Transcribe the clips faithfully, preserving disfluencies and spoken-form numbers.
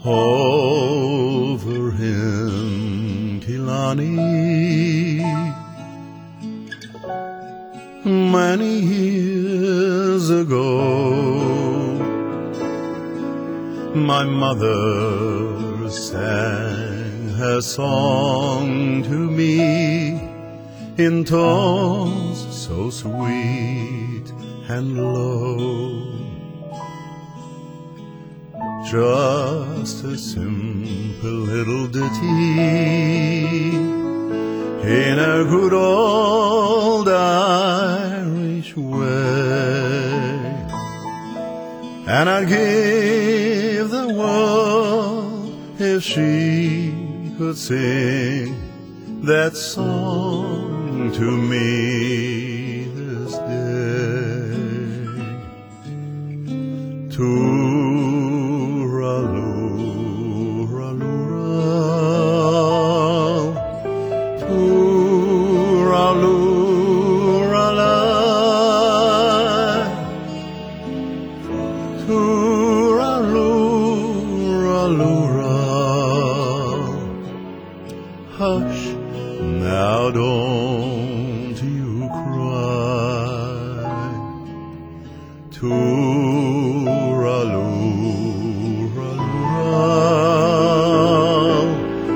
over in Killarney. Many years ago, my mother sang her song to me in tones so sweet and low. Just a simple little ditty in a good old Irish way, and I'd give the world if she could sing that song to me this day. Tooraloo-raloo-ral, tooraloo-ralai, tooraloo-raloo-ral. Hush, now don't you cry. Tooraloo-raloo-ral,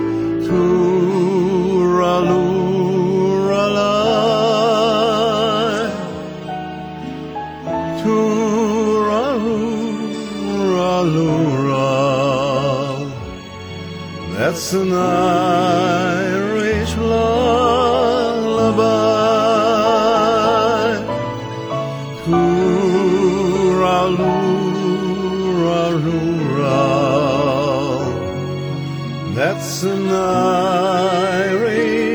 tooraloo-ralai, tooraloo-raloo-ral. That's an Irish lullaby. Tooraloo-raloo-ral. That's an Irish